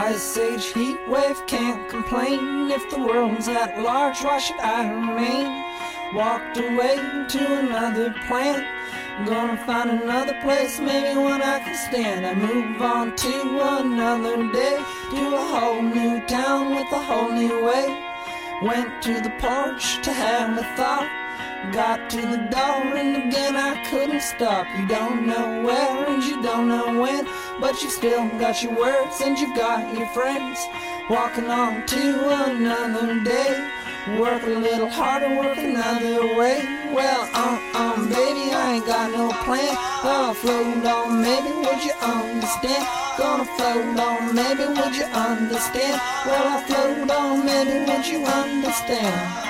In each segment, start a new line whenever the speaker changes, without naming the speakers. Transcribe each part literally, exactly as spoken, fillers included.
Ice age, heat wave, can't complain. If the world's at large, why should I remain? Walked away to another planet, gonna find another place, maybe one I can stand. I move on to another day, to a whole new town with a whole new way. Went to the porch to have a thought, got to the door and again I couldn't stop. You don't know where and you don't know when, but you've still got your words and you've got your friends. Walking on to another day, work a little harder, work another way. Well, um, um, baby, I ain't got no plan. I'll float on, maybe, would you understand? Gonna float on, maybe, would you understand? Well, I'll float on, maybe, would you understand?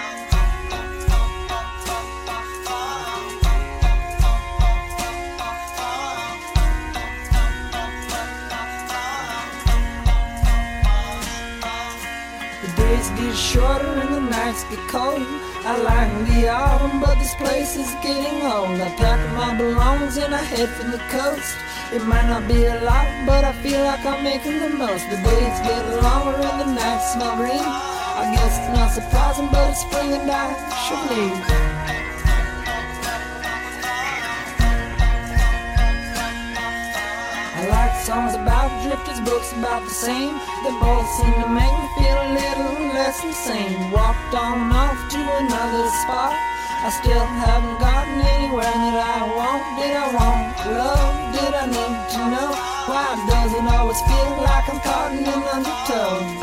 The days get shorter and the nights get cold. I like the autumn, but this place is getting old. I pack up my belongings and I head for the coast. It might not be a lot, but I feel like I'm making the most. The days get longer and the nights smell green. I guess it's not surprising, but it's spring and I should leave. I like songs about drifters, books about the same. They both seem to make me feel a little less insane. Walked on off to another spot, I still haven't gotten anywhere that I want. Did I want love? Did I need to know? Why does it always feel like I'm caught in an undertow?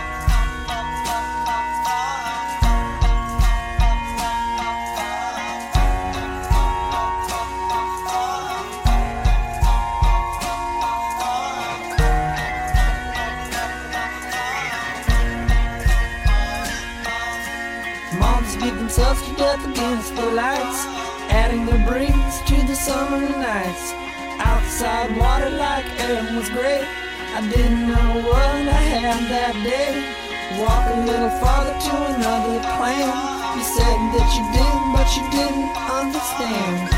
Moms beat themselves to death against the lights, adding their breeze to the summer nights. Outside water like air was great, I didn't know what I had that day. Walk a little farther to another plan. You said that you did, but you didn't understand.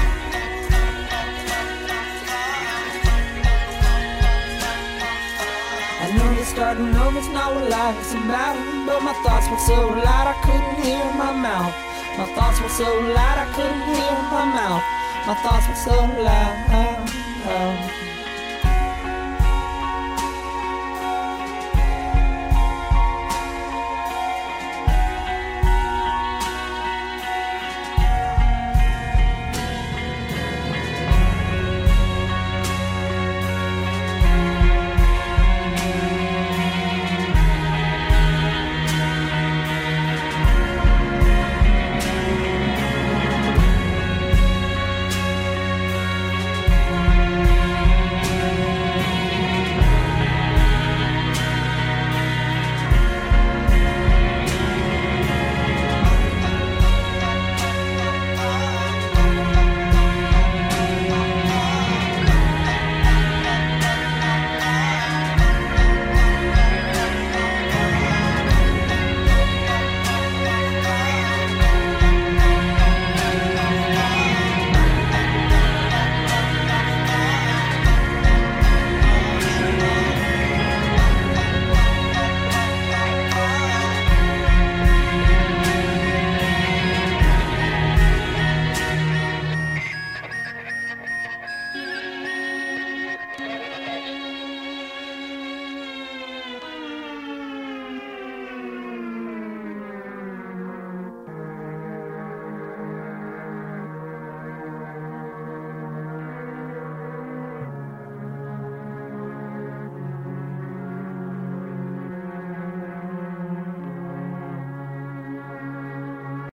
I know that starting over's not what life is about, but my thoughts were so loud I couldn't hear my mouth. My thoughts were so loud I couldn't hear my mouth. My thoughts were so loud.